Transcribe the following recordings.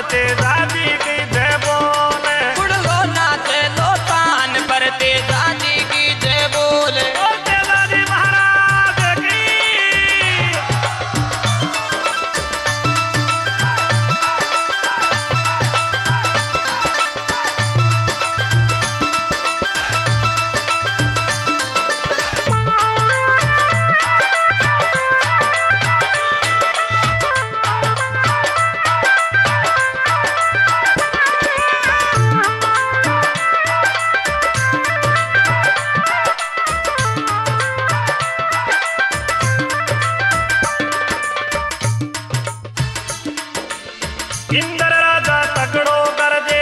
तेजा जी की जय बोले। गुड़लो नाचे लो तान पर तेजा जी की जय बोले। और तेजा जी महाराज की। इंद्र राजा तगड़ो कर दे।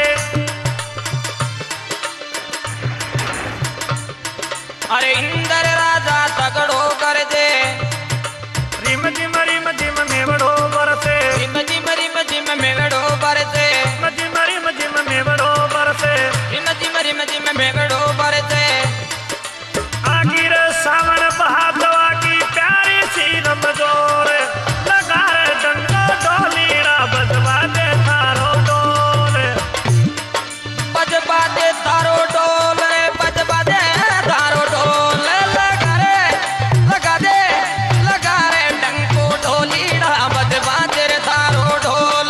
अरे इंद्र राजा तगड़ो कर दे। रिम जिम मेवड़ो बरसे। जिम जिम रिम जिम मेवड़ो बरसे। रिम जिम मेवड़ो बरसे। रिम जिम मेवड़ो बरसे। आखिर सावन बहादवा की प्यारी सी रमजोर लगा रे डंडो डोलीड़ा बजवा दे थारो डोल। बजवा दे तारो डोल रे बजवा दे तारो डोल। लगा रे डंको ढोलीड़ा बजवा दे रे तारो ढोल।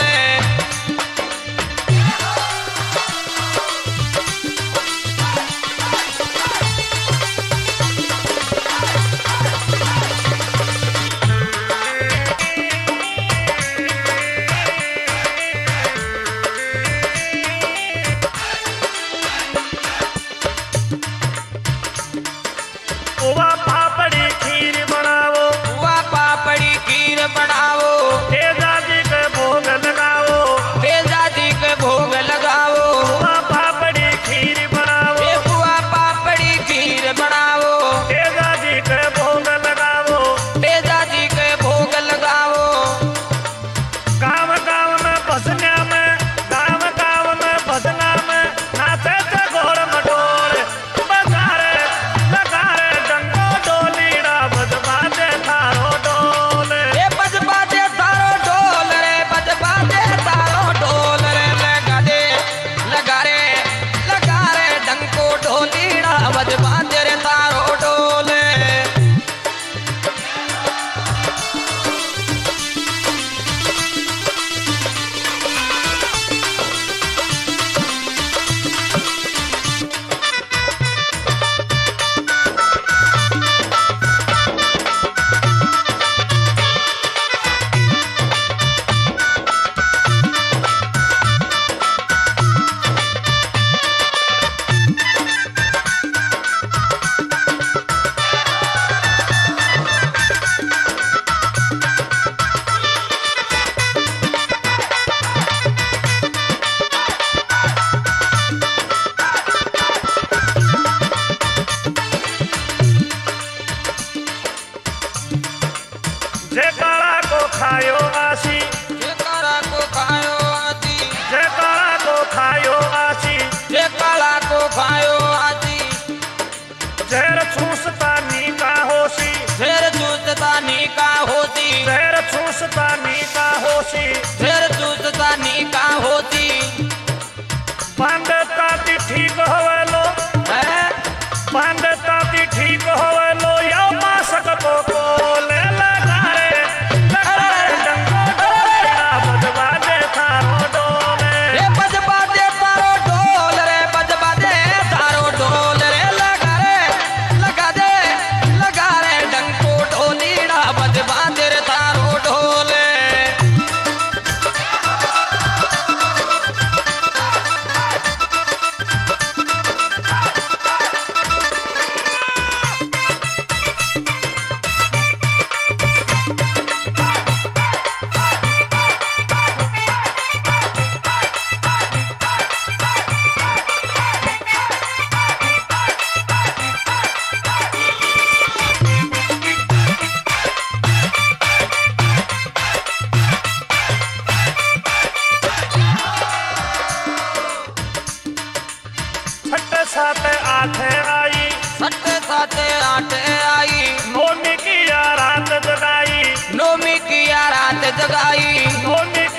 उवा पापड़ी खीर बनाओ। हुआ पापड़ी खीर बनाओ। तेजा जी के भोग लगाओ। तेजा जी के भोग लगाओ। उवा पापड़ी खीर बनाओ। हुआ पापड़ी खीर बनाओ। तेजा जी के भोग लगाओ। तेजा जी के भोग लगाओ। गाँव गाँव में भजनिया में गाँव गाँव में भजना में नाचे थे घोड़ मटोर बजारे लगा रे डंडो डोलीड़ा बजवा दे थारो डोल। रे बजवा दे तारो ढोल रे बजवा दे तारो ढोल रे। लगा रे डंको ढोलीड़ा बजवा दे रे तारो ढोल। जयकारा को खायो आसी। काला को खायो आजी। जयकारा को खायो आसी। काला को खायो आजी। जहर छूसता नी का होसी। फिर चूसता नी का होती। जहर छूसता नी का होसी। फिर चूसता नी का होती। बांधता ती ठीक होवे लो। है बांधता ती ठीक होवे लो या मासक को ले लगा रे डंडो डोलीड़ा बजवा दे थारो डोल। रे बजवा दे तारो ढोल रे बजवा दे तारो ढोल रे। लगा रे डंको ढोलीड़ा बजवा दे रे तारो ढोल। साथे आठे आई, सटे साथे आठ आई, नोमी की रात जगाई, नोमी की रात जगाई, नोमी